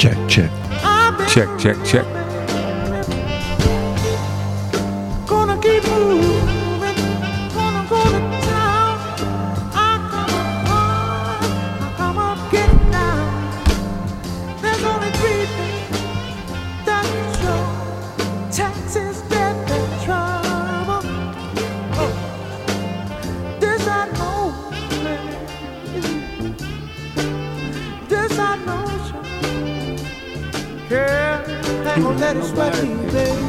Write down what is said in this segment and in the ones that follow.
Check, check. Check, check, check. Gonna keep moving, gonna go to town. I come up, getting down. There's only three things that show: taxes, death, and trouble. Oh, this I know, this I know, yeah, ain't gonna let it sweat me, baby.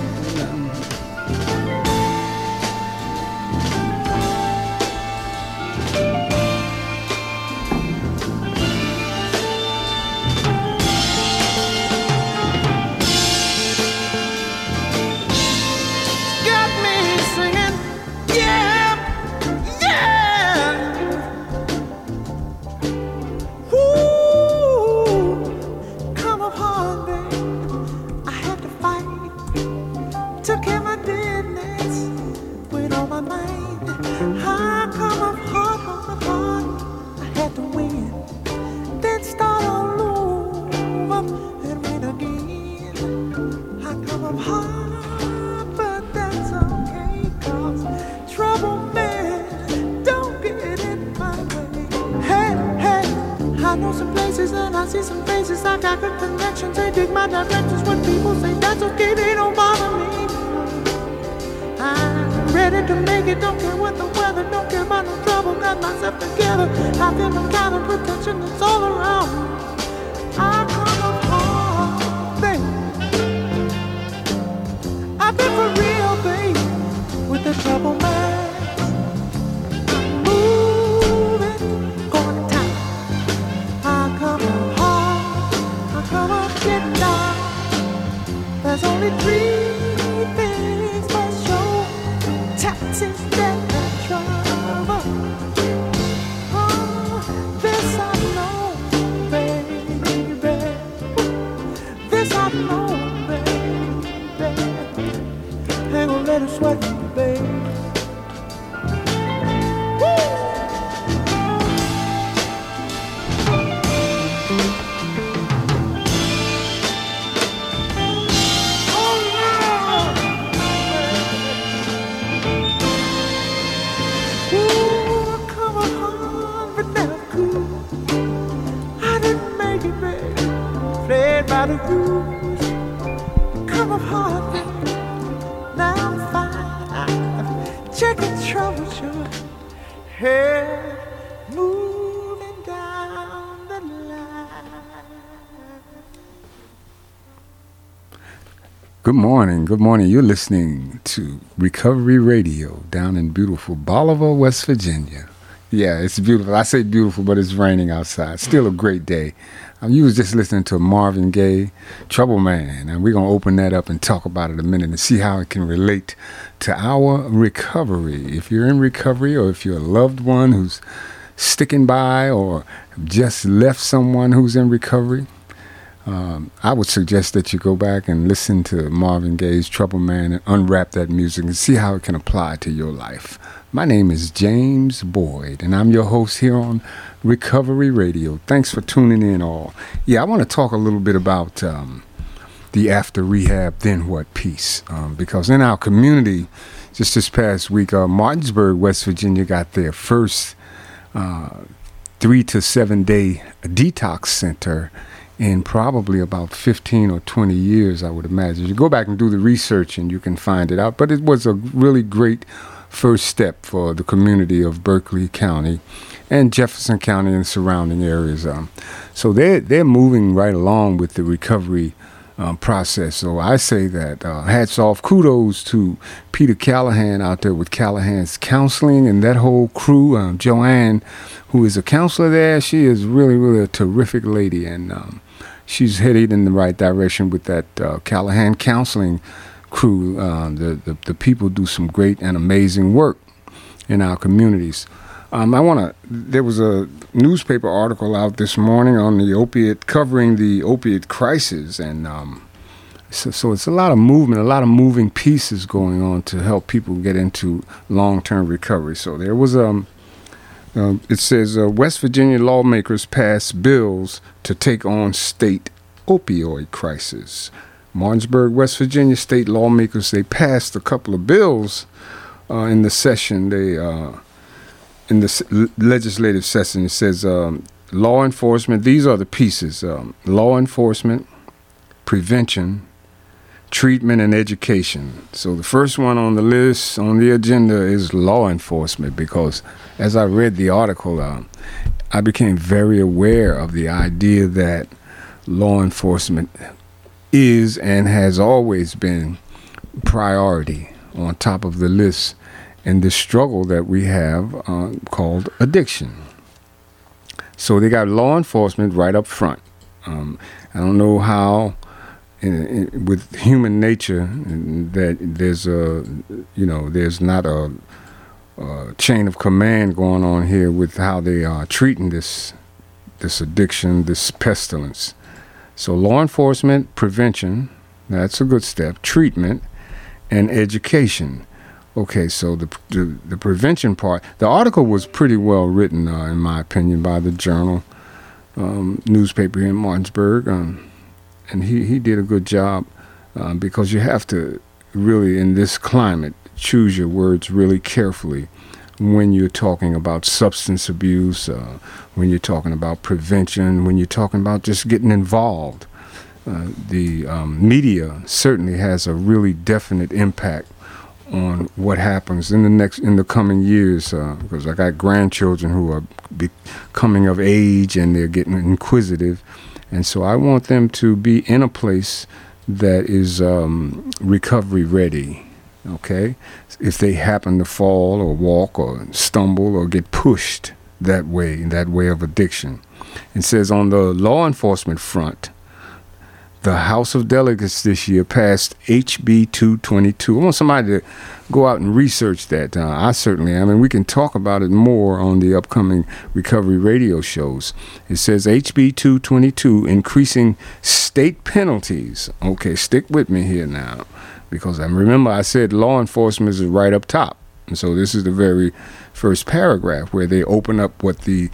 Good morning. You're listening to Recovery Radio down in beautiful Bolivar, West Virginia. Yeah, it's beautiful. I say beautiful, but it's raining outside. Still a great day. You was just listening to Marvin Gaye, Trouble Man, and we're going to open that up and talk about it a minute and see how it can relate to our recovery. If you're in recovery or if you're a loved one who's sticking by or just left someone who's in recovery, I would suggest that you go back and listen to Marvin Gaye's Trouble Man and unwrap that music and see how it can apply to your life. My name is James Boyd, and I'm your host here on Recovery Radio. Thanks for tuning in all. Yeah, I want to talk a little bit about the after rehab, then what piece. Because in our community, just this past week, Martinsburg, West Virginia got their first 3 to 7 day detox center in probably about 15 or 20 years, I would imagine. You go back and do the research and you can find it out. But it was a really great first step for the community of Berkeley County and Jefferson County and surrounding areas. So they're moving right along with the recovery process. So I say that hats off, kudos to Peter Callahan out there with Callahan's Counseling and that whole crew. Joanne, who is a counselor there, she is really, really a terrific lady, and she's headed in the right direction with that Callahan Counseling crew. The people do some great and amazing work in our communities. There was a newspaper article out this morning on covering the opiate crisis, and so it's a lot of movement, a lot of moving pieces going on to help people get into long-term recovery. So there was it says West Virginia lawmakers pass bills to take on state opioid crisis. Martinsburg, West Virginia state lawmakers, they passed a couple of bills in the session. In the legislative session, it says law enforcement. These are the pieces: law enforcement, prevention, treatment, and education. So the first one on the list, on the agenda, is law enforcement, because as I read the article, I became very aware of the idea that law enforcement is and has always been priority on top of the list in the struggle that we have called addiction. So they got law enforcement right up front. I don't know how with human nature that there's not a chain of command going on here with how they are treating this addiction, this pestilence. So law enforcement, prevention, that's a good step. Treatment and education. Okay, so the prevention part, the article was pretty well written, in my opinion, by the Journal newspaper here in Martinsburg, and he did a good job, because you have to really, in this climate, choose your words really carefully when you're talking about substance abuse, when you're talking about prevention, when you're talking about just getting involved. The media certainly has a really definite impact on what happens in the coming years, because I got grandchildren who are becoming of age and they're getting inquisitive, and so I want them to be in a place that is recovery ready. Okay, if they happen to fall or walk or stumble or get pushed that way of addiction. It says on the law enforcement front, the House of Delegates this year passed HB 222. I want somebody to go out and research that. I certainly am, and we can talk about it more on the upcoming recovery radio shows. It says HB 222, increasing state penalties. Okay, stick with me here now, because I remember I said law enforcement is right up top. And so this is the very first paragraph where they open up what the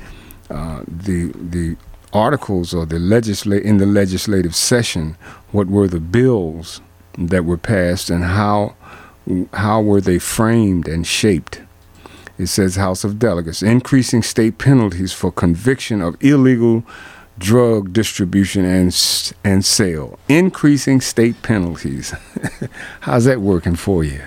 articles or in the legislative session, what were the bills that were passed and how were they framed and shaped. It says House of Delegates, increasing state penalties for conviction of illegal drug distribution and sale. Increasing state penalties. How's that working for you?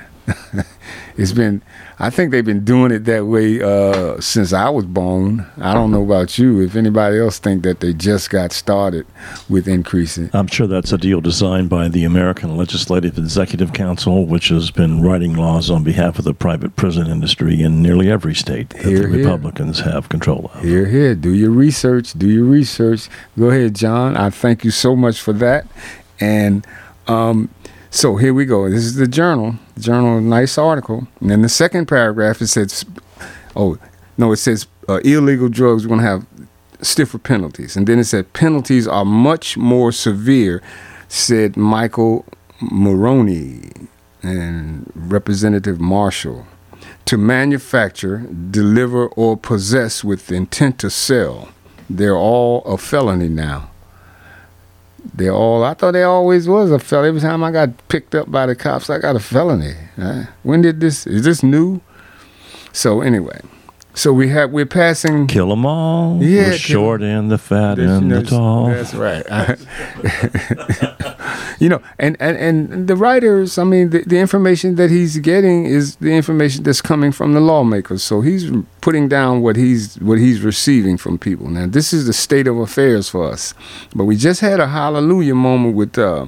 I think they've been doing it that way since I was born. I don't know about you. If anybody else think that they just got started with increasing. I'm sure that's a deal designed by the American Legislative Executive Council, which has been writing laws on behalf of the private prison industry in nearly every state that the Republicans have control of. Here. Do your research. Go ahead, John. I thank you so much for that. And so here we go. This is the Journal. Nice article. And then the second paragraph, it says, illegal drugs, we're going to have stiffer penalties. And then it said, penalties are much more severe, said Michael Moroney and Representative Marshall, to manufacture, deliver, or possess with intent to sell. They're all a felony now. I thought they always was a felony. Every time I got picked up by the cops, I got a felony. Is this new? So anyway, we're passing. Kill them all. Yeah, the short and the fat and the tall. That's right. And the writers, I mean, the information that he's getting is the information that's coming from the lawmakers. So he's putting down what he's receiving from people. Now, this is the state of affairs for us. But we just had a hallelujah moment with the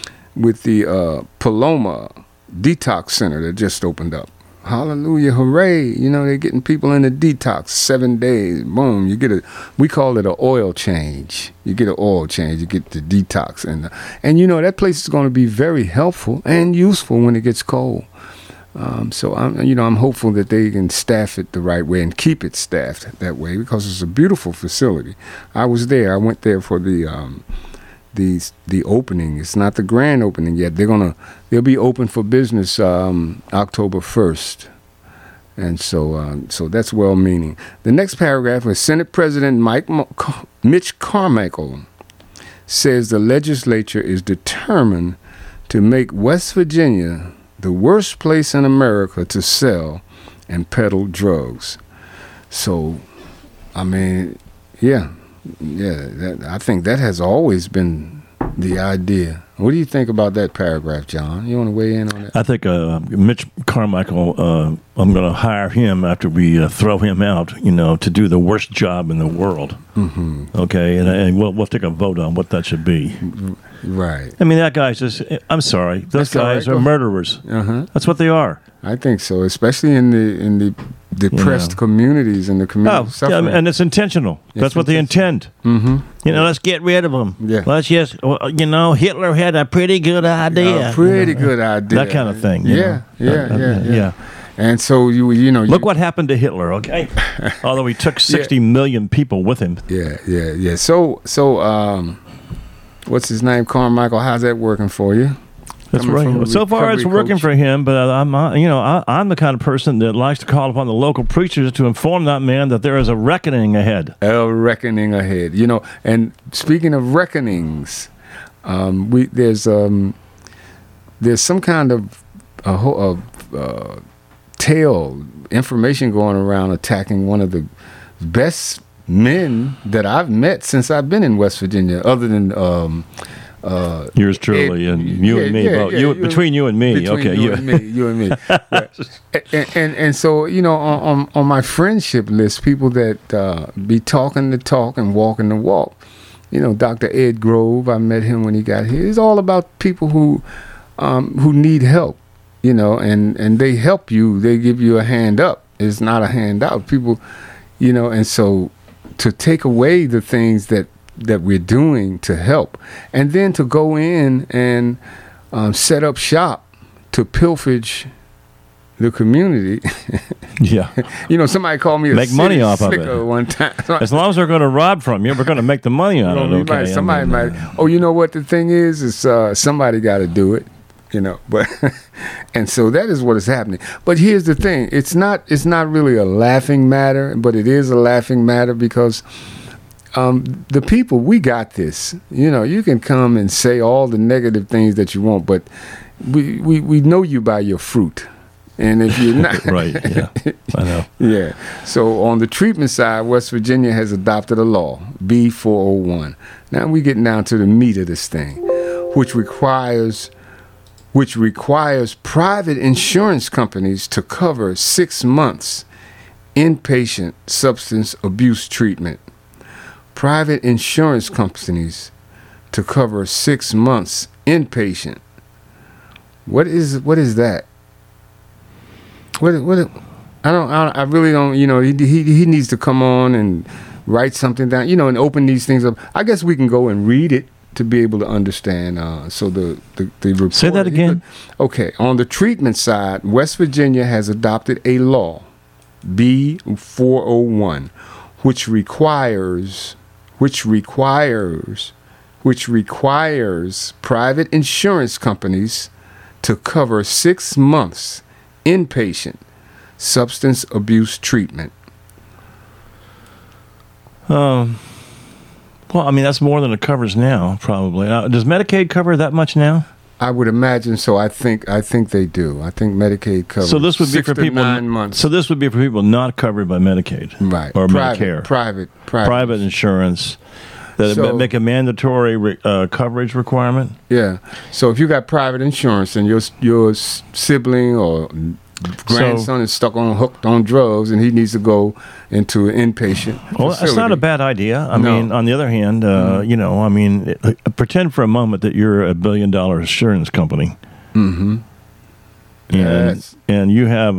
Paloma Detox Center that just opened up. Hallelujah, hooray. They're getting people in the detox 7 days. Boom, we call it an oil change. You get an oil change, you get the detox. And that place is going to be very helpful and useful when it gets cold. So I'm hopeful that they can staff it the right way and keep it staffed that way, because it's a beautiful facility. I was there. I went there for the opening. It's not the grand opening yet. They'll be open for business October 1st. And so that's well-meaning. The next paragraph is Senate President Mitch Carmichael says the legislature is determined to make West Virginia the worst place in America to sell and peddle drugs. So, I mean, I think that has always been the idea. What do you think about that paragraph, John? You want to weigh in on that? I think Mitch Carmichael, I'm going to hire him after we throw him out, to do the worst job in the world. Mm-hmm. Okay, and we'll take a vote on what that should be. Right. I mean, that guy's just, I'm sorry, those guys are murderers. Uh-huh. That's what they are. I think so, especially in the depressed community and the community suffering. And it's intentional. That's what they intend. Mm-hmm. Let's get rid of them. Yeah. Let's just, Hitler had a pretty good idea. Good idea. That kind of thing. Yeah. And so look what happened to Hitler. Okay, although he took 60 million people with him. Yeah. So what's his name, Carmichael? How's that working for you? That's right. So far, it's working for him. But I'm the kind of person that likes to call upon the local preachers to inform that man that there is a reckoning ahead. A reckoning ahead. And speaking of reckonings, there's some kind of tale information going around attacking one of the best men that I've met since I've been in West Virginia, other than. Yours truly, and you and me. Between you and me. You and me. And so, on my friendship list, people that be talking the talk and walking the walk. Dr. Ed Grove, I met him when he got here. It's all about people who need help, and they help you. They give you a hand up. It's not a handout. People, and so to take away the things that we're doing to help, and then to go in and set up shop to pilfage the community. Yeah. Somebody called me a make money off of it one time. As long as they're going to rob from you, we're going to make the money on it. Okay. Somebody might. Oh, you know what the thing is somebody got to do it. But and so that is what is happening. But here's the thing: it's not really a laughing matter, but it is a laughing matter because. The people, we got this. You can come and say all the negative things that you want, but we know you by your fruit. And if you're not... Right, yeah, I know. Yeah. So on the treatment side, West Virginia has adopted a law, B401. Now we're getting down to the meat of this thing, which requires private insurance companies to cover 6 months inpatient substance abuse treatment. Private insurance companies to cover 6 months inpatient. What is that? I really don't. He needs to come on and write something down. And open these things up. I guess we can go and read it to be able to understand. So the report. Say that again. Okay. On the treatment side, West Virginia has adopted a law, B401, which requires private insurance companies to cover 6 months inpatient substance abuse treatment. Well, I mean, that's more than it covers now, probably. Does Medicaid cover that much now? I would imagine so. I think they do. I think Medicaid covers. So this would be for people 9 months. So this would be for people not covered by Medicaid, right? Or Medicare, private insurance that make a mandatory coverage requirement. Yeah. So if you got private insurance and your sibling or grandson is hooked on drugs and he needs to go into an inpatient facility. That's not a bad idea. I mean, on the other hand, pretend for a moment that you're $1 billion insurance company. Mm-hmm. And you have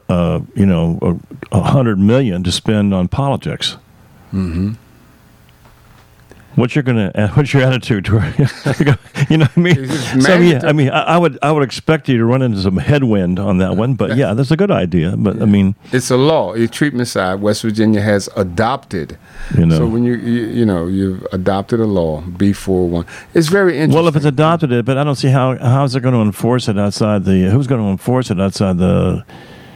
$100 million to spend on politics. Mm-hmm. What's your attitude toward you know what I mean? So I would expect you to run into some headwind on that one, but yeah, that's a good idea. But yeah. I mean, it's a law. Your treatment side, West Virginia has adopted. So when you've adopted a law, B401. It's very interesting. Well, if it's adopted it, but I don't see how is it going to enforce it outside who's going to enforce it outside the?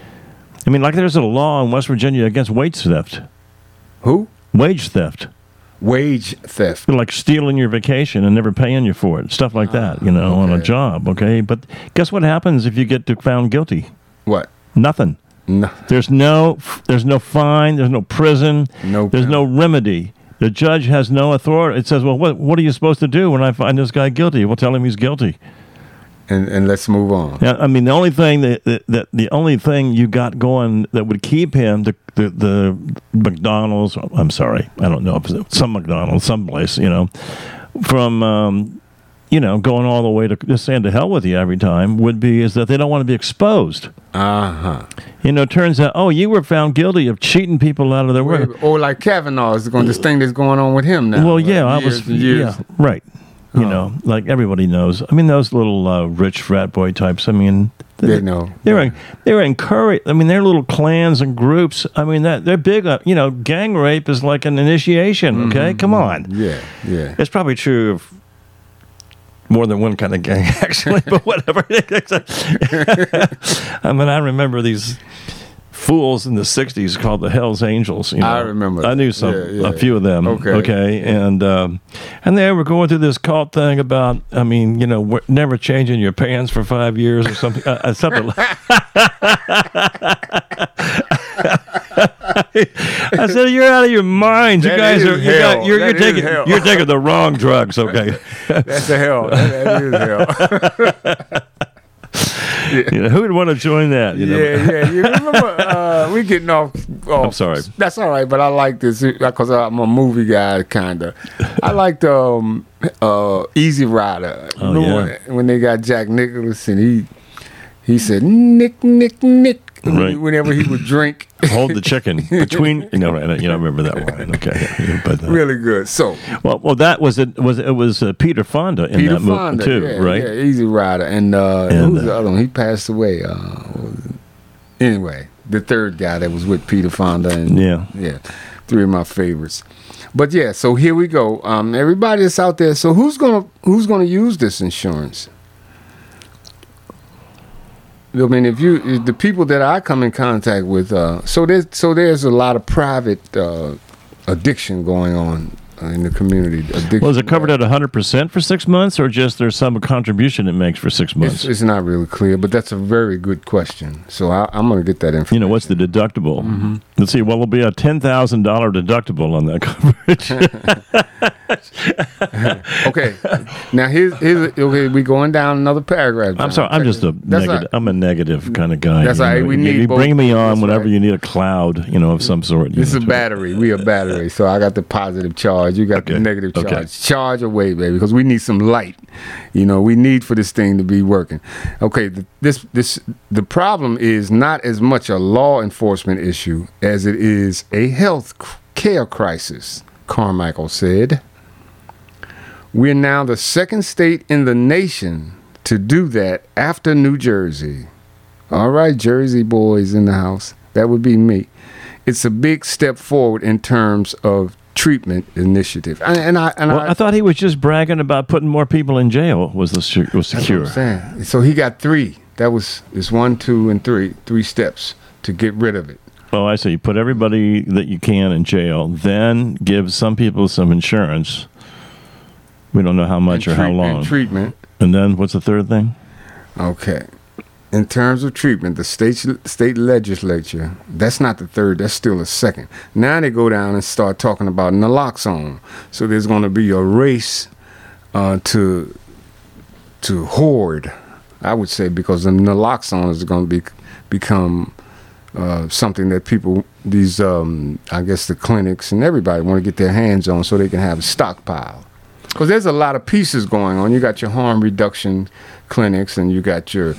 I mean, like there's a law in West Virginia against wage theft. Who? Wage theft. wage theft. Like stealing your vacation and never paying you for it, stuff like that, you know, on a job, okay? But guess what happens if you get found guilty? What? Nothing. No. There's no fine, there's no prison, there's no remedy. The judge has no authority. It says, well, what are you supposed to do when I find this guy guilty? Well, tell him he's guilty. And let's move on. Yeah, I mean, the only thing the only thing you got going that would keep him, the McDonald's, I'm sorry, I don't know if it's some McDonald's, someplace, you know, from, you know, going all the way to just saying to hell with you every time is that they don't want to be exposed. You know, it turns out, you were found guilty of cheating people out of their work. Or like Kavanaugh is this thing that's going on with him now. Well, yeah, yeah, right. You know, like everybody knows. I mean, those little rich frat boy types. I mean, they know. They were encouraged. I mean, their little clans and groups. I mean, they're big. You know, gang rape is like an initiation. Okay, come on. Yeah. It's probably true of more than one kind of gang, actually. But whatever. I mean, I remember these fools in the 60s called the Hells Angels. You know? I remember. I knew a few of them. Okay. And they were going through this cult thing about, I mean, you know, never changing your pants for 5 years or something. Something like I said, you're out of your minds. You guys are you're taking the wrong drugs. Okay. That's the hell. That is hell. You know, who would want to join that? You know? Yeah. You remember we getting off. I'm sorry. That's all right, but I like this because I'm a movie guy, kind of. I liked Easy Rider. When they got Jack Nicholson, he said Nick. Right. Whenever he would drink, hold the chicken between. You know, remember that line? Okay, but really good. So, well, that was it. It was Peter Fonda in that movie too, right? Yeah, Easy Rider, and who's the other one? He passed away. Anyway, the third guy that was with Peter Fonda, and yeah, three of my favorites. But yeah, so here we go. Everybody that's out there. So who's gonna use this insurance? I mean, if the people that I come in contact with, so there's a lot of private addiction going on in the community. Well, is it covered at 100% for 6 months, or just there's some contribution it makes for 6 months? It's not really clear, but that's a very good question. So I'm going to get that information. You know, what's the deductible? Mm-hmm. Let's see. Well, it'll be a $10,000 deductible on that coverage. Okay. Now here's okay. We going down another paragraph. John. I'm sorry. I'm just negative. Right. I'm a negative kind of guy. That's right. We need both. Bring me on whenever you need a cloud, you know, of some sort. This is a battery. We a battery. So I got the positive charge. You got the negative charge. Okay. Charge away, baby, because we need some light. You know, we need for this thing to be working. Okay. The problem is not as much a law enforcement issue as it is a health care crisis, Carmichael said. We're now the second state in the nation to do that after New Jersey. All right, Jersey boys in the house. That would be me. It's a big step forward in terms of treatment initiative. I thought he was just bragging about putting more people in jail was secure. That's what I'm saying. So he got three. It's 1, 2, and 3. 3 steps to get rid of it. Oh, I see. You put everybody that you can in jail, then give some people some insurance. We don't know how much or how long. And treatment. And then what's the third thing? Okay. In terms of treatment, the state legislature, that's not the third, that's still a second. Now they go down and start talking about naloxone. So there's going to be a race to hoard, I would say, because the naloxone is going to become something that people, I guess the clinics and everybody want to get their hands on so they can have a stockpile. Because there's a lot of pieces going on. You got your harm reduction clinics, and you got your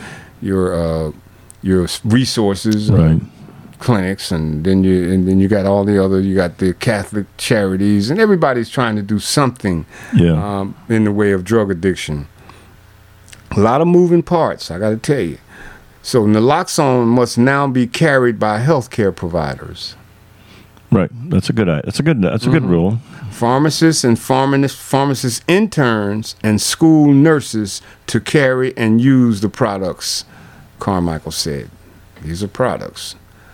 resources clinics, and then you got all the other. You got the Catholic charities, and everybody's trying to do something in the way of drug addiction. A lot of moving parts, I got to tell you. So naloxone must now be carried by healthcare providers. Right. That's a good rule. Pharmacists and pharmacist interns and school nurses to carry and use the products, Carmichael said. These are products.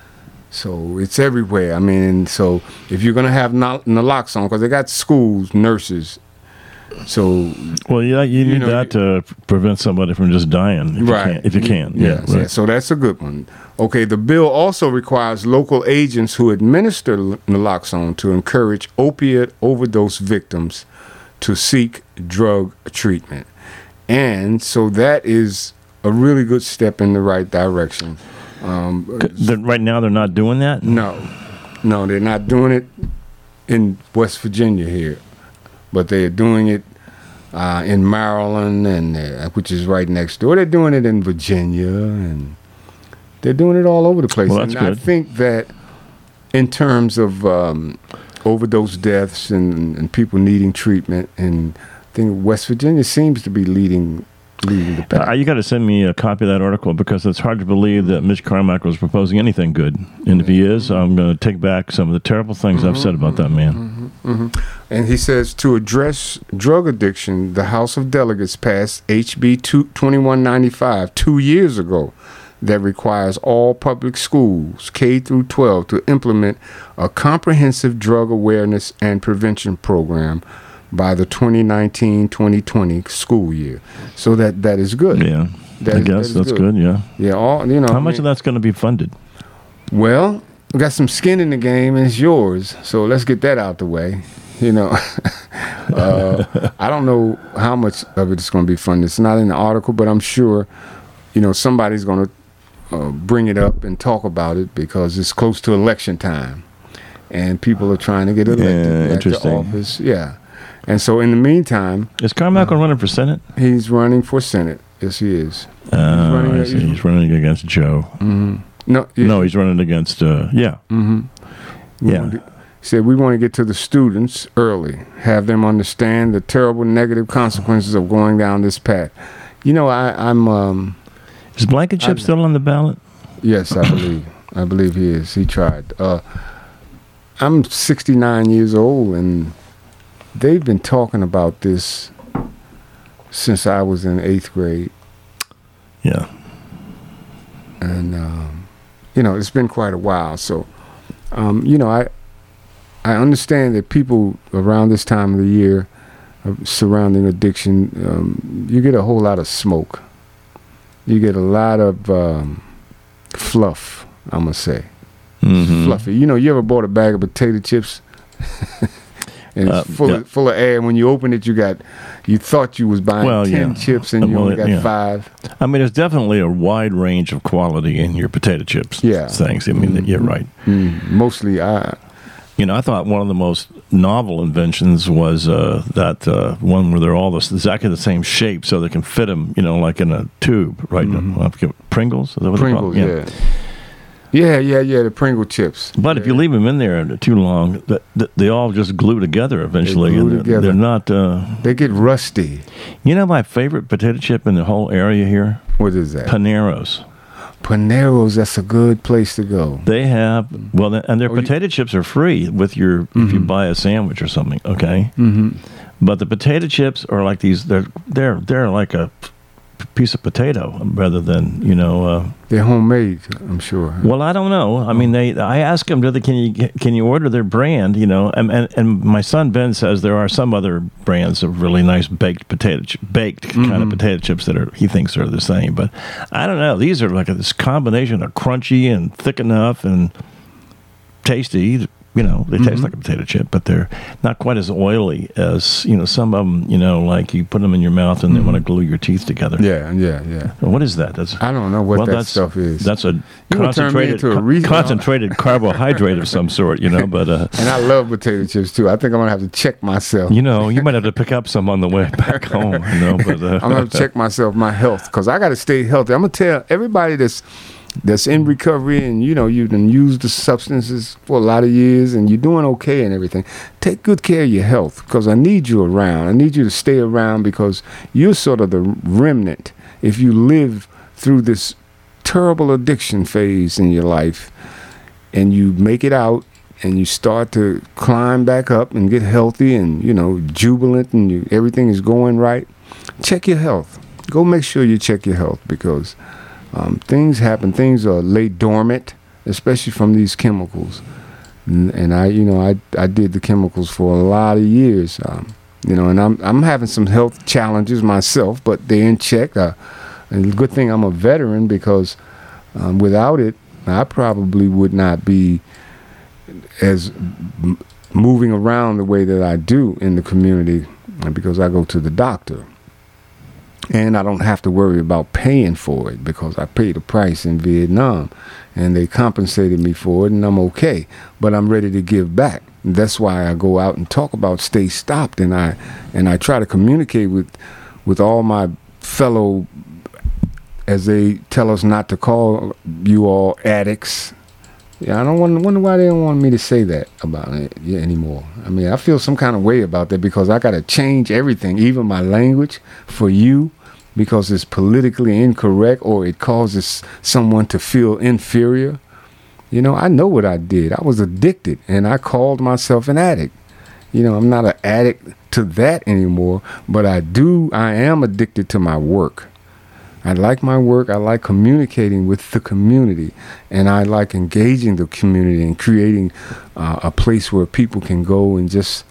So it's everywhere. I mean, so if you're gonna have naloxone, because they got schools, nurses. So well, yeah, you need know, that to prevent somebody from just dying, if you can. Yeah, yes, right. yeah. So that's a good one. Okay, the bill also requires local agents who administer naloxone to encourage opiate overdose victims to seek drug treatment, and so that is a really good step in the right direction. Right now, they're not doing that. No, they're not doing it in West Virginia here, but they're doing it in Maryland, and which is right next door. They're doing it in Virginia, and they're doing it all over the place. Well, that's and good. I think that in terms of overdose deaths and people needing treatment, and I think West Virginia seems to be leading the pack. You got to send me a copy of that article, because it's hard to believe that Mitch Carmichael is proposing anything good. And if he is, I'm going to take back some of the terrible things I've said about that man. And he says, to address drug addiction, the House of Delegates passed HB 2195 2 years ago that requires all public schools, K through 12, to implement a comprehensive drug awareness and prevention program by the 2019-2020 school year. So that is good. Yeah, I guess that's good. Yeah. Yeah. How much of that's going to be funded? Well, we got some skin in the game, and it's yours. So let's get that out the way. I don't know how much of it is going to be funded. It's not in the article, but I'm sure, somebody's going to bring it up and talk about it, because it's close to election time, and people are trying to get elected back to office. Yeah. And so in the meantime... Is Carmichael running for Senate? He's running for Senate. Yes, he is. He's running against Joe. Mm-hmm. No, he's running against... Yeah. Mm-hmm. Yeah. He said, we want to get to the students early, have them understand the terrible negative consequences of going down this path. I'm... Is Blankenship still on the ballot? Yes, I believe. I believe he is. He tried. I'm 69 years old, and they've been talking about this since I was in 8th grade. Yeah. And, it's been quite a while. So, I understand that people around this time of the year surrounding addiction, you get a whole lot of smoke. You get a lot of fluff, I'm going to say. Mm-hmm. Fluffy. You ever bought a bag of potato chips? And it's full of air. When you open it, you thought you was buying 10 chips, and you only got 5. I mean, there's definitely a wide range of quality in your potato chips things. I mean, you're right. Mostly, I thought one of the most novel inventions was that one where they're all exactly the same shape, so they can fit them, like in a tube, right? Pringles? Is that what Pringles, they're called? Yeah, the Pringle chips. But if you leave them in there too long, they all just glue together eventually. They're not... they get rusty. My favorite potato chip in the whole area here? What is that? Panero's. Panero's, that's a good place to go. They have... Well, and their potato chips are free with your... If you buy a sandwich or something, okay? Mm-hmm. But the potato chips are like these... They're like a piece of potato rather than they're homemade, I'm sure. Well, I don't know. I mean, I asked them, can you order their brand? And my son Ben says there are some other brands of really nice baked kind of potato chips that he thinks are the same. But I don't know. These are like this combination of crunchy and thick enough and tasty. They taste like a potato chip, but they're not quite as oily as, some of them, like you put them in your mouth and they want to glue your teeth together. Yeah. Well, what is that? I don't know what that stuff is. That's a concentrated carbohydrate of some sort, but... and I love potato chips, too. I think I'm going to have to check myself. You might have to pick up some on the way back home, but... I'm going to have to check myself, my health, because I got to stay healthy. I'm going to tell everybody that's in recovery, and you've been used the substances for a lot of years and you're doing okay and everything, take good care of your health, because I need you around. I need you to stay around, because you're sort of the remnant. If you live through this terrible addiction phase in your life and you make it out and you start to climb back up and get healthy and jubilant and everything is going right, check your health. Go make sure you check your health, because things happen. Things are laid dormant especially from these chemicals. And I did the chemicals for a lot of years. And I'm having some health challenges myself, but they're in check. And good thing I'm a veteran, because without it, I probably would not be as moving around the way that I do in the community, because I go to the doctor. And I don't have to worry about paying for it, because I paid a price in Vietnam and they compensated me for it, and I'm okay. But I'm ready to give back. That's why I go out and talk about Stay Stopped, and I try to communicate with all my fellow, as they tell us not to call you all addicts. Yeah, I don't wonder why they don't want me to say that about it anymore. I mean, I feel some kind of way about that, because I got to change everything, even my language, for you, because it's politically incorrect, or it causes someone to feel inferior. I know what I did. I was addicted, and I called myself an addict. I'm not an addict to that anymore, but I am addicted to my work. I like my work. I like communicating with the community, and I like engaging the community and creating a place where people can go and just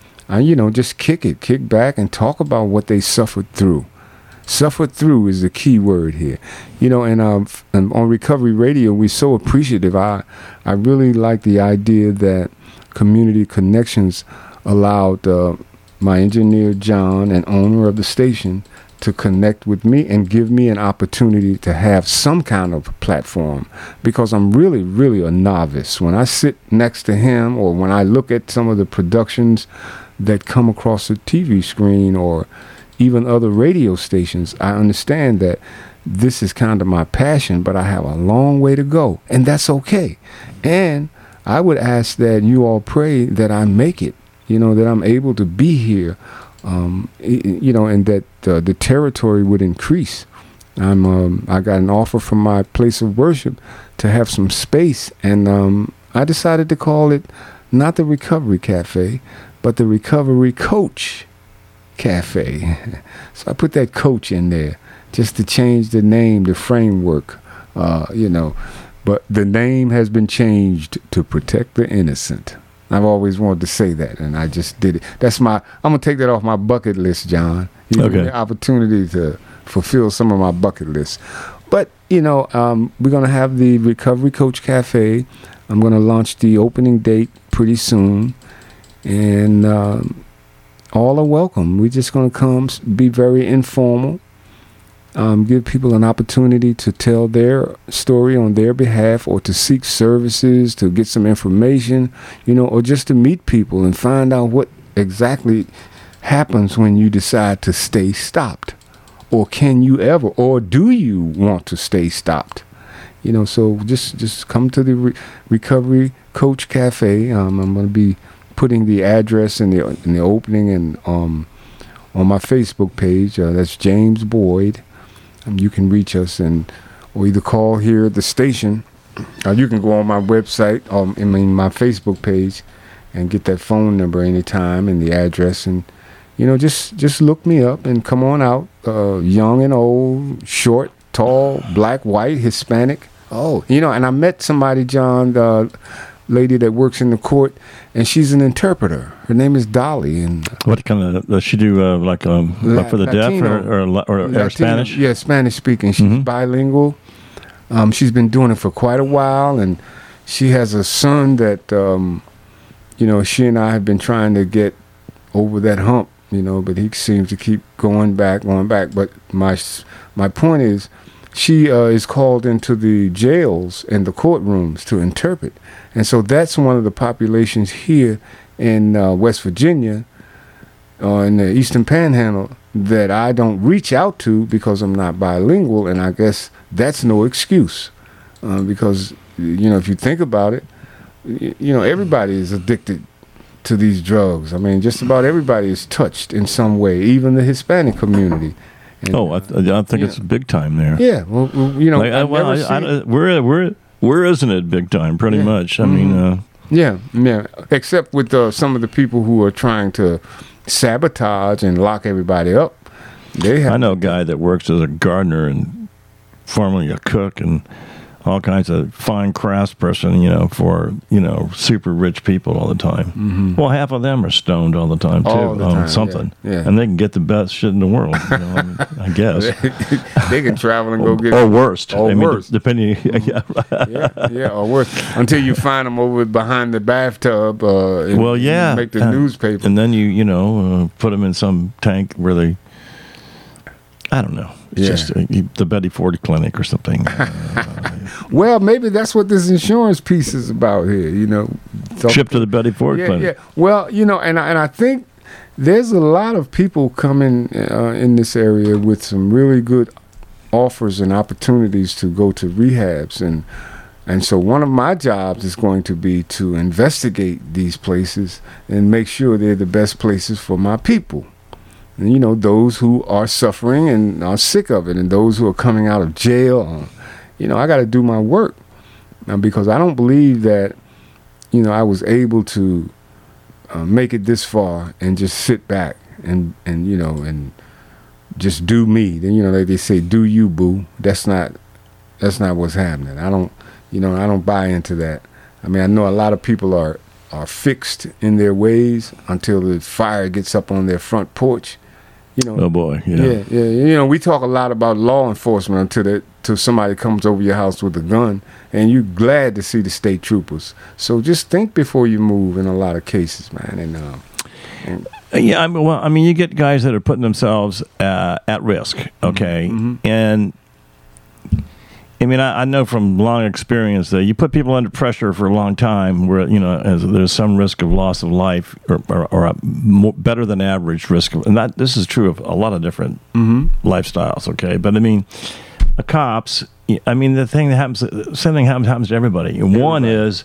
kick back and talk about what they suffered through. Suffered through is the key word here. And on Recovery Radio, we're so appreciative. I really like the idea that Community Connections allowed my engineer, John, and owner of the station, to connect with me and give me an opportunity to have some kind of platform, because I'm really, really a novice. When I sit next to him, or when I look at some of the productions that come across the TV screen, or even other radio stations, I understand that this is kind of my passion, but I have a long way to go, and that's okay. And I would ask that you all pray that I make it, that I'm able to be here, and that the territory would increase. I got an offer from my place of worship to have some space, and I decided to call it not the Recovery Cafe, but the Recovery Coach Cafe. So I put that coach in there just to change the name, the framework, but the name has been changed to Protect the Innocent. I've always wanted to say that, and I just did it. I'm going to take that off my bucket list, John. You give me the opportunity to fulfill some of my bucket list. But, we're going to have the Recovery Coach Cafe. I'm going to launch the opening date pretty soon, and all are welcome. We're just going to come, be very informal, give people an opportunity to tell their story on their behalf, or to seek services, to get some information, or just to meet people and find out what exactly happens when you decide to stay stopped. Or can you ever, or do you want to stay stopped? So just come to the Recovery Coach Cafe. I'm going to be putting the address in the opening, and on my Facebook page. That's James Boyd. You can reach us or either call here at the station, or you can go on my website, my Facebook page, and get that phone number anytime and the address, and just look me up and come on out. Young and old, short, tall, black, white, Hispanic. And I met somebody, John, the lady that works in the court, and she's an interpreter. Her name is Dolly. And what kind of does she do? For the Latino, deaf or Spanish? Yeah, Spanish speaking. She's bilingual. She's been doing it for quite a while, and she has a son that she and I have been trying to get over that hump. But he seems to keep going back. But my point is, she is called into the jails and the courtrooms to interpret. And so that's one of the populations here in West Virginia, in the Eastern Panhandle, that I don't reach out to because I'm not bilingual. And I guess that's no excuse, because, if you think about it, everybody is addicted to these drugs. I mean, just about everybody is touched in some way, even the Hispanic community. And, I think it's big time there. Yeah, well, where isn't it big time? Pretty much. I mean, yeah. Except with some of the people who are trying to sabotage and lock everybody up. I know a guy that works as a gardener and formerly a cook, and all kinds of fine craftsperson, for, super rich people all the time. Mm-hmm. Well, half of them are stoned all the time, too, All the on time, something. yeah. And they can get the best shit in the world, I guess. They can travel and go get Or worst. Or worse. Depending. Or worse. Until you find them over behind the bathtub. And Well, yeah. Make the newspaper. And then you put them in some tank where they, I don't know. It's just the Betty Ford Clinic or something. Well, maybe that's what this insurance piece is about here, Shipped to the Betty Ford Clinic. Yeah. Well, and I think there's a lot of people coming in this area with some really good offers and opportunities to go to rehabs. And so one of my jobs is going to be to investigate these places and make sure they're the best places for my people. And, those who are suffering and are sick of it, and those who are coming out of jail. I got to do my work because I don't believe that, I was able to make it this far and just sit back and just do me. Then, like they say, do you, boo. That's not what's happening. I don't buy into that. I mean, I know a lot of people are fixed in their ways until the fire gets up on their front porch. Oh boy, yeah. We talk a lot about law enforcement until somebody comes over your house with a gun, and you're glad to see the state troopers. So just think before you move in a lot of cases, man. You get guys that are putting themselves at risk, okay, and. I mean, I know from long experience that you put people under pressure for a long time where, as there's some risk of loss of life or a better than average risk. And this is true of a lot of different lifestyles, okay? But, I mean, the cops, the thing that happens, same thing happens to everybody. And one is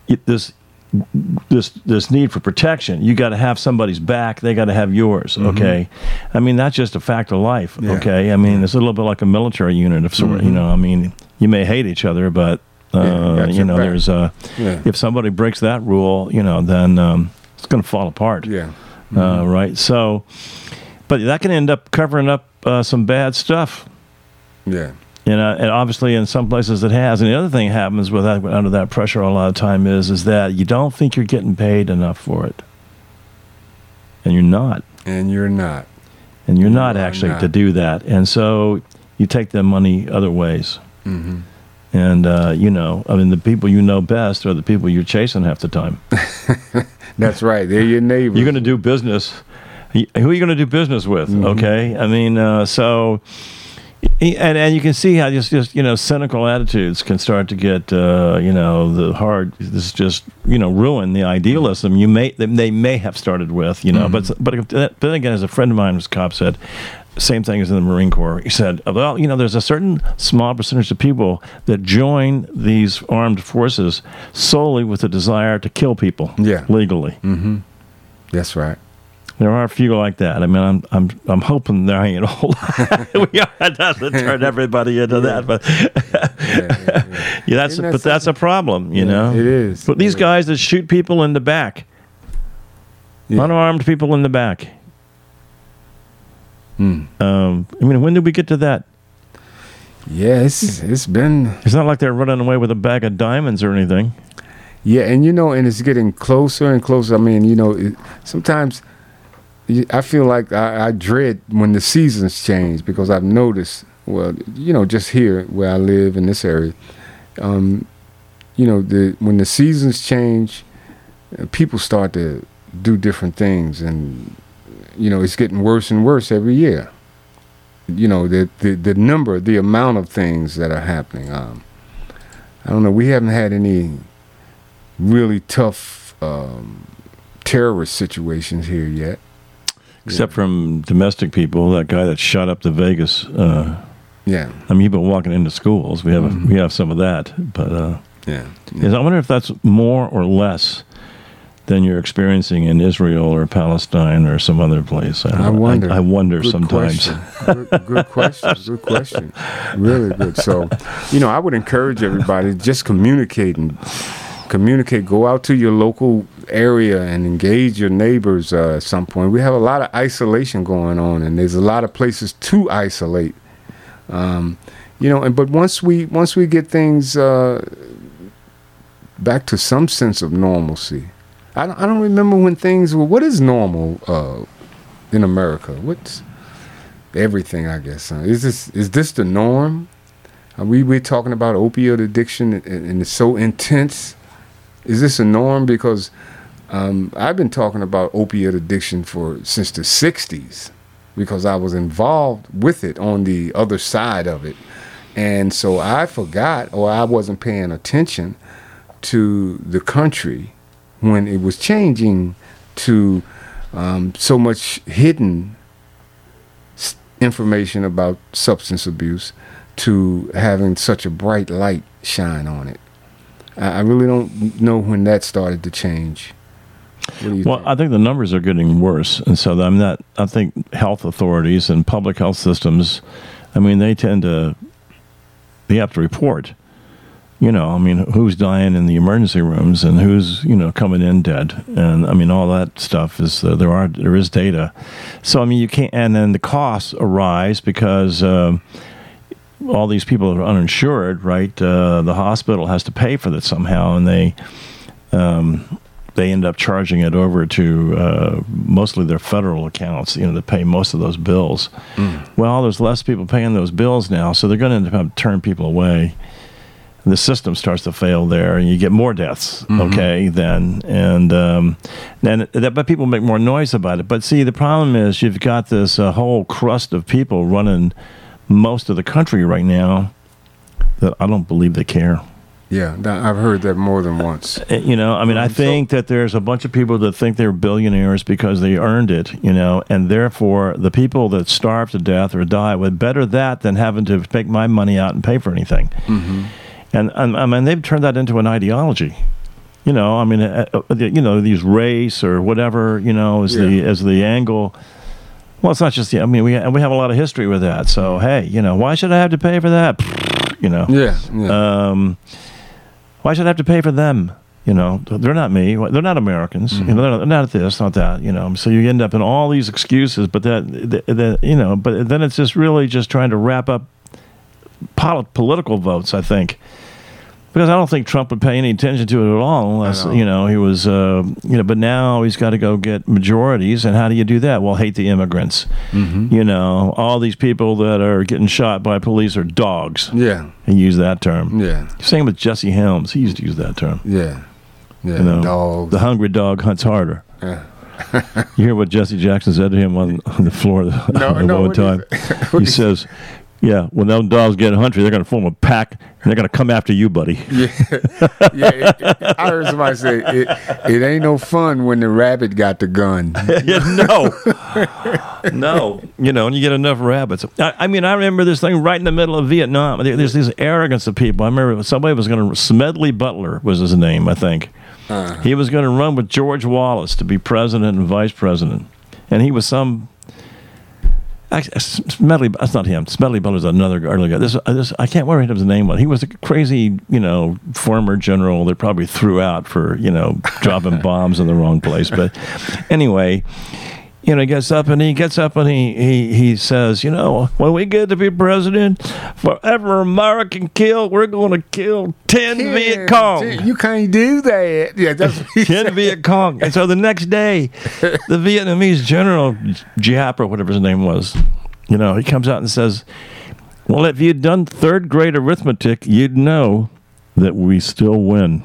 this need for protection. You got to have somebody's back. They got to have yours. Okay, that's just a fact of life. Yeah. Okay, it's a little bit like a military unit of sort. You may hate each other, but there's if somebody breaks that rule, then it's going to fall apart. Yeah. Right. So, but that can end up covering up some bad stuff. Yeah. And obviously in some places it has. And the other thing that happens with that, under that pressure a lot of time is that you don't think you're getting paid enough for it. And you're not. And you're not. And you're not actually to do that. And so you take the money other ways. Mm-hmm. And, the people you know best are the people you're chasing half the time. That's right. They're your neighbors. You're going to do business. Who are you going to do business with? Mm-hmm. Okay? So... And you can see how just cynical attitudes can start to get ruin the idealism they may have started with, but then again, as a friend of mine who's a cop said, same thing as in the Marine Corps. He said, well, there's a certain small percentage of people that join these armed forces solely with a desire to kill people legally. Mm-hmm. That's right. There are a few like that. I mean, I'm hoping there ain't a whole lot. That doesn't turn everybody into that, but that's a problem, It is. But these guys that shoot people in the back, unarmed people in the back. When did we get to that? Yeah, it's been. It's not like they're running away with a bag of diamonds or anything. Yeah, and and it's getting closer and closer. I mean, sometimes. I feel like I dread when the seasons change because I've noticed, just here where I live in this area, when the seasons change, people start to do different things, and it's getting worse and worse every year. The amount of things that are happening. I don't know. We haven't had any really tough terrorist situations here yet. Except from domestic people, that guy that shot up the Vegas. You've been walking into schools. We have some of that, but I wonder if that's more or less than you're experiencing in Israel or Palestine or some other place. I wonder good sometimes. Good question. Good question. Really good. So, I would encourage everybody to just communicate. Go out to your local area and engage your neighbors at some point. We have a lot of isolation going on, and there's a lot of places to isolate. But once we get things back to some sense of normalcy, I don't remember when things were. What is normal in America? What's everything? I guess is this the norm? We're talking about opioid addiction, and it's so intense. Is this a norm? Because I've been talking about opioid addiction since the 60s, because I was involved with it on the other side of it. And so I forgot, or I wasn't paying attention to the country when it was changing to so much hidden information about substance abuse to having such a bright light shine on it. I really don't know when that started to change. Well, I think the numbers are getting worse, and so I think health authorities and public health systems, they have to report. Who's dying in the emergency rooms and who's coming in dead, and all that stuff is there is data. So you can't, and then the costs arise because all these people are uninsured, right? The hospital has to pay for that somehow, and they end up charging it over to mostly their federal accounts, to pay most of those bills. Well, there's less people paying those bills now, so they're going to end up having to turn people away. The system starts to fail there, and you get more deaths. Okay, then, but people make more noise about it. But see, the problem is you've got this whole crust of people running most of the country right now that I don't believe they care. Yeah, I've heard that more than once. I think that there's a bunch of people that think they're billionaires because they earned it, and therefore the people that starve to death or die would better that than having to take my money out and pay for anything. And they've turned that into an ideology. These race or whatever, as the angle. Well, it's not just we have a lot of history with that. So hey, why should I have to pay for that? Why should I have to pay for them? They're not me. They're not Americans. They're not this, not that. So you end up in all these excuses, but but then it's just really just trying to wrap up political votes, I think. Because I don't think Trump would pay any attention to it at all unless, he was, but now he's got to go get majorities. And how do you do that? Well, hate the immigrants. All these people that are getting shot by police are dogs. Yeah. He used that term. Yeah. Same with Jesse Helms. He used to use that term. Yeah. Yeah. Dogs. The hungry dog hunts harder. Yeah. You hear what Jesse Jackson said to him on the floor one time? He says, yeah, when those dogs get hungry, they're going to form a pack, and they're going to come after you, buddy. I heard somebody say, it ain't no fun when the rabbit got the gun. No. And you get enough rabbits. I remember this thing right in the middle of Vietnam. There's this arrogance of people. I remember somebody was going to, Smedley Butler was his name, I think. He was going to run with George Wallace to be president and vice president. And he was some... Smedley, that's not him. Smedley Butler's another early guy. I can't remember what his name was. He was a crazy, former general that probably threw out for, dropping bombs in the wrong place. But anyway, he gets up and he says, when we get to be president, for every American killed, we're going to kill 10 Viet Cong. You can't do that. Yeah, that's what he 10 Viet Cong. And so the next day, the Vietnamese general, Giap or whatever his name was, he comes out and says, well, if you'd done third grade arithmetic, you'd know that we still win.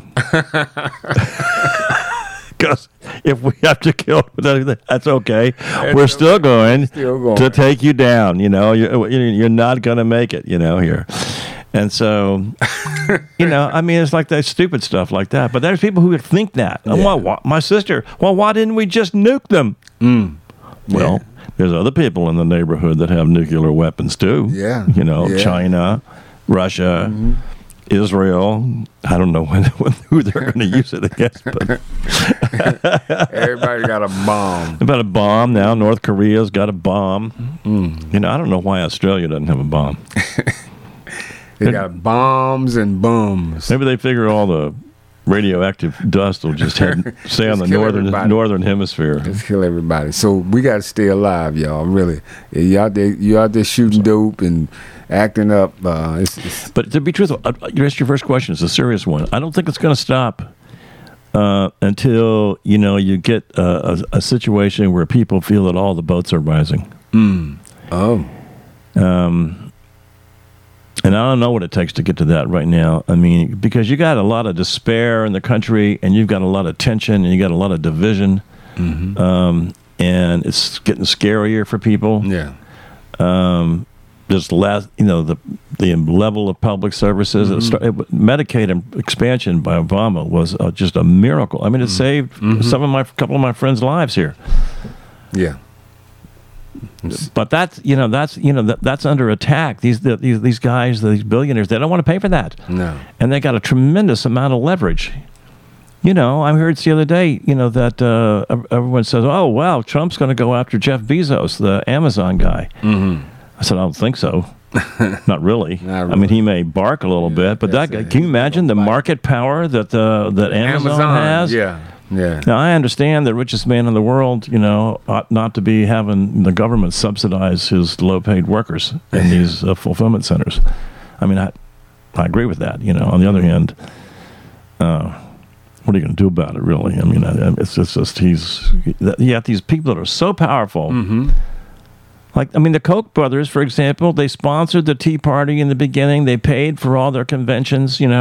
Because if we have to kill, that's okay. We're still going to take you down. You're not going to make it. Here, and so, it's like that stupid stuff like that. But there's people who think that. Yeah. Well, my sister. Well, why didn't we just nuke them? Well, there's other people in the neighborhood that have nuclear weapons too. Yeah. China, Russia. Israel, I don't know who they're going to use it against, but everybody got a bomb. About a bomb now. North Korea's got a bomb. I don't know why Australia doesn't have a bomb. They got bombs and bums. Maybe they figure all the radioactive dust will just stay on the northern hemisphere. Let's kill everybody. So we got to stay alive, y'all. Really, you out there shooting dope and acting up. But to be truthful, you asked your first question. It's a serious one. I don't think it's going to stop until you get a situation where people feel that all the boats are rising. Oh. And I don't know what it takes to get to that right now. I mean, because you got a lot of despair in the country, and you've got a lot of tension, and you got a lot of division, and it's getting scarier for people. Yeah. Just last, the level of public services. Medicaid expansion by Obama was just a miracle. I mean, it saved couple of my friends' lives here. Yeah. But that's under attack. These guys, these billionaires, they don't want to pay for that. No. And they got a tremendous amount of leverage. I heard the other day, that everyone says, "Oh, wow, Trump's going to go after Jeff Bezos, the Amazon guy." I said, "I don't think so." Not really. I mean, he may bark a little bit, but can you imagine the market power that Amazon has? Yeah. Yeah. Now, I understand the richest man in the world, ought not to be having the government subsidize his low-paid workers in these fulfillment centers. I mean, I agree with that. On the other hand, what are you going to do about it, really? I mean, it's just you have these people that are so powerful. Like, I mean, the Koch brothers, for example, they sponsored the Tea Party in the beginning. They paid for all their conventions, for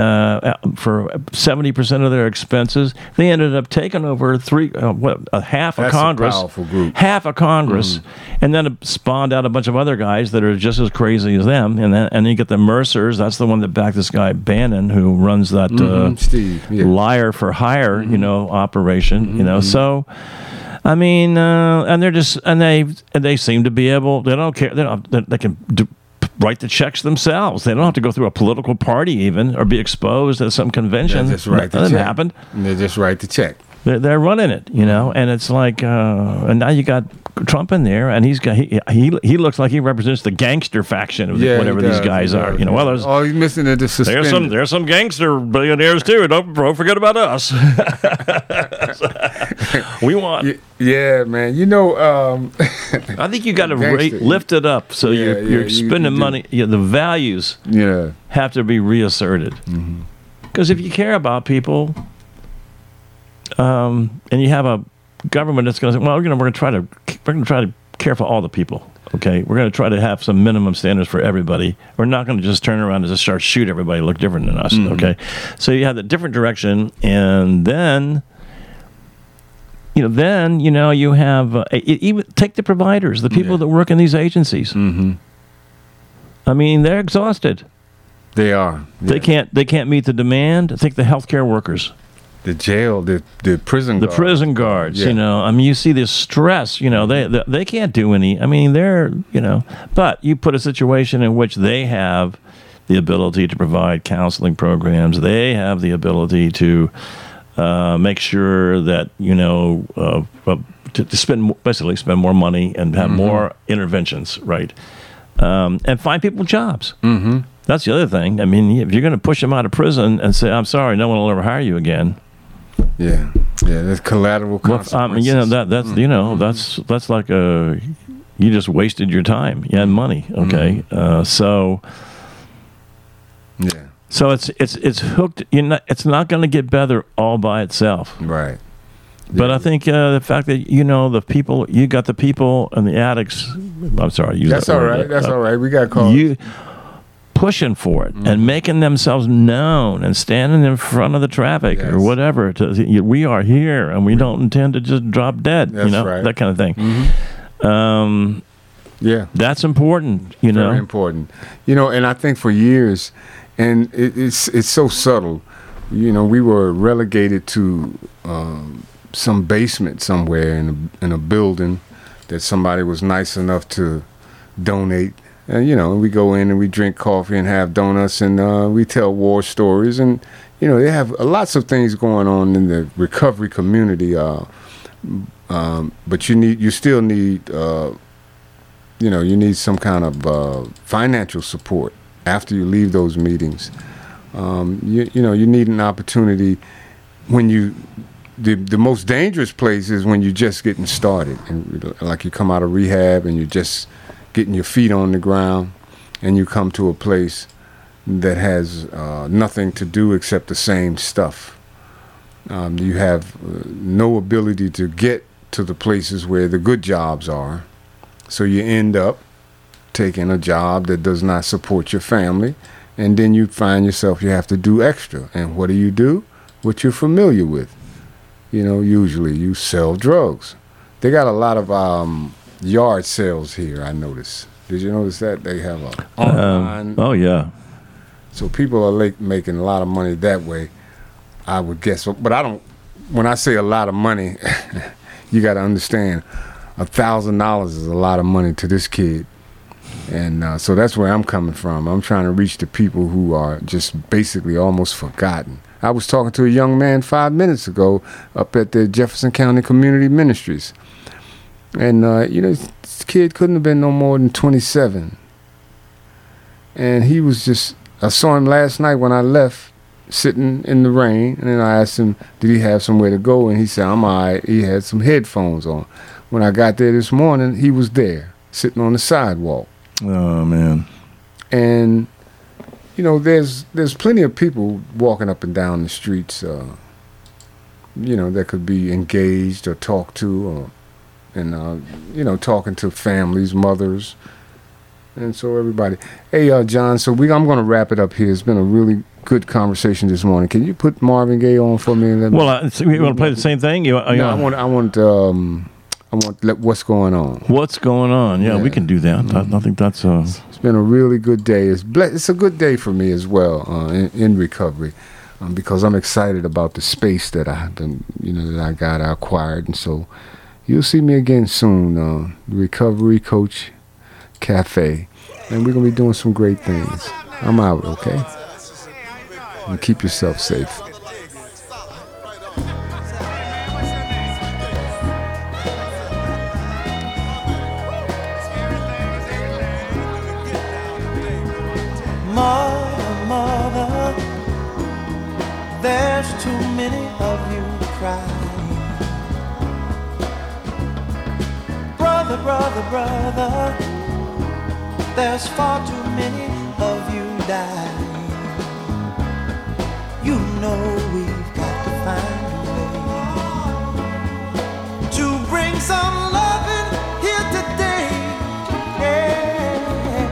70% of their expenses. They ended up taking over half of Congress. That's a powerful group. Half of Congress. And then it spawned out a bunch of other guys that are just as crazy as them. And then you get the Mercers. That's the one that backed this guy, Bannon, who runs that Steve, liar for hire, operation, So... I mean, and they seem to be able. They don't care. They can write the checks themselves. They don't have to go through a political party even or be exposed at some convention. They just write the check. That happened. They just write the check. They're running it, and it's like, and now you got Trump in there, and he looks like he represents the gangster faction of whatever these guys are. Well, he's missing the suspended. There's some gangster billionaires too. Don't forget about us. We want. Yeah, man. I think you got to lift it up so you're spending money. The values have to be reasserted. Because if you care about people. And you have a government that's going to say, well, we're going to try to care for all the people. Okay, we're going to try to have some minimum standards for everybody. We're not going to just turn around and just start shoot everybody look different than us. Okay, so you have the different direction, and then you have even take the providers, the people that work in these agencies. I mean, they're exhausted. They are. Yeah. They can't meet the demand. Take the healthcare workers. The jail, the prison guards. The prison guards, I mean, you see this stress, they can't do any, I mean, but you put a situation in which they have the ability to provide counseling programs. They have the ability to make sure that, to spend more money and have more interventions, right? And find people jobs. That's the other thing. I mean, if you're going to push them out of prison and say, I'm sorry, no one will ever hire you again. Yeah, that's collateral consequences. That's like you just wasted your time and money. Okay, so it's hooked. It's not going to get better all by itself. Right. But I think the fact that the people, you got the people and the addicts. I'm sorry. That's all right. That's all right. We got called. Pushing for it and making themselves known and standing in front of the traffic or whatever. We are here and we don't intend to just drop dead. That's right. That kind of thing. That's important. Very important. And I think for years, and it's so subtle. We were relegated to some basement somewhere in a building that somebody was nice enough to donate. And, we go in and we drink coffee and have donuts and we tell war stories. And, they have lots of things going on in the recovery community. But you still need, you need some kind of financial support after you leave those meetings. You need an opportunity when the most dangerous place is when you're just getting started, and like you come out of rehab and you're just getting your feet on the ground, and you come to a place that has nothing to do except the same stuff. You have no ability to get to the places where the good jobs are, so you end up taking a job that does not support your family, and then you find yourself you have to do extra. And what do? What you're familiar with. Usually you sell drugs. They got a lot of yard sales here, I noticed. Did you notice that? They have a online. Oh, yeah. So people are making a lot of money that way, I would guess. But when I say a lot of money, you got to understand, $1,000 is a lot of money to this kid. And so that's where I'm coming from. I'm trying to reach the people who are just basically almost forgotten. I was talking to a young man 5 minutes ago up at the Jefferson County Community Ministries. And, this kid couldn't have been no more than 27. And he was I saw him last night when I left, sitting in the rain. And then I asked him, did he have somewhere to go? And he said, I'm all right. He had some headphones on. When I got there this morning, he was there, sitting on the sidewalk. Oh, man. And there's plenty of people walking up and down the streets, that could be engaged or talked to, talking to families, mothers, and so everybody. Hey, John, so I'm going to wrap it up here. It's been a really good conversation this morning. Can you put Marvin Gaye on for me? You want to play the same thing? I want What's Going On. What's Going On? Yeah, we can do that. Mm-hmm. I think that's It's been a really good day. It's a good day for me as well in recovery, because I'm excited about the space that I acquired, and so you'll see me again soon. Recovery Coach Cafe, and we're gonna be doing some great things. I'm out, okay? And keep yourself safe. Mother, there's too many of you crying. Brother, there's far too many of you dying. You know we've got to find a way to bring some loving here today. Yeah.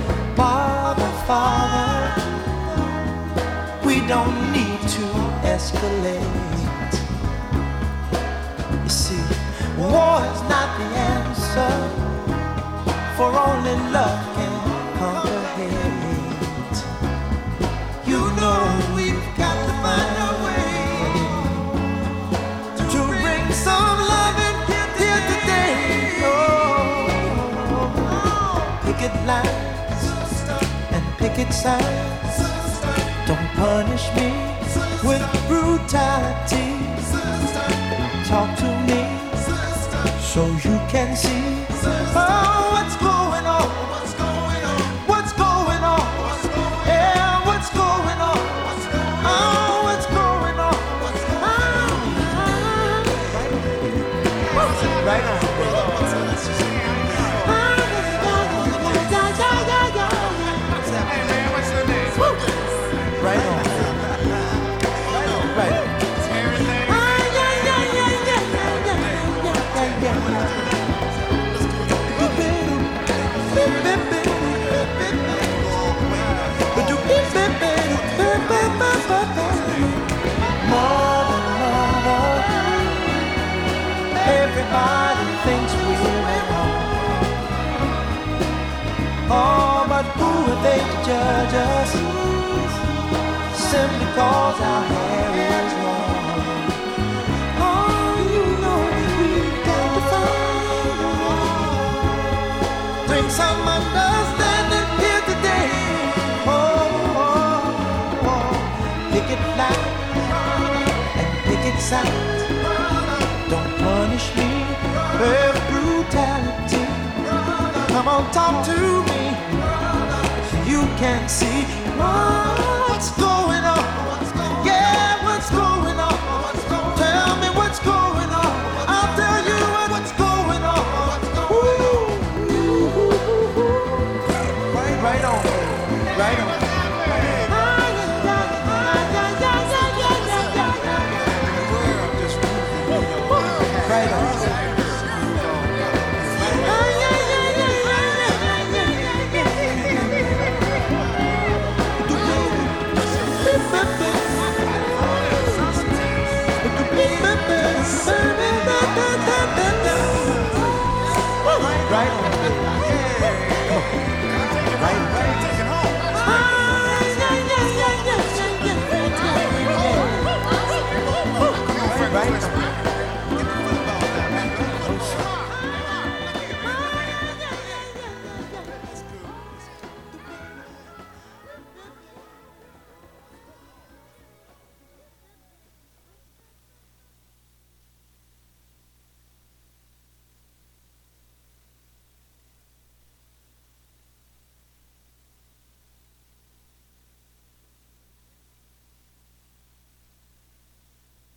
Father, we don't need to escalate. You see, war is not the answer, for only love can conquer hate. You know we've got to find a way to bring some loving here today. Oh, picket lines and picket signs. Don't punish me with brutality. Talk to me so you can see. Oh, what's going on? What's going on? Yeah, what's going on? Oh, what's going on? Right now. Right on. Right on. Mother, everybody thinks we're wrong. Oh, but who are they to judge us? Simply cause our hair is long. Oh, you know we've got to find a way. Bring some understanding here today. Picket line and picket signs. Don't punish me with brutality. Come on, talk to me so you can see what's going on. Right on. Right on. Right on. Right on.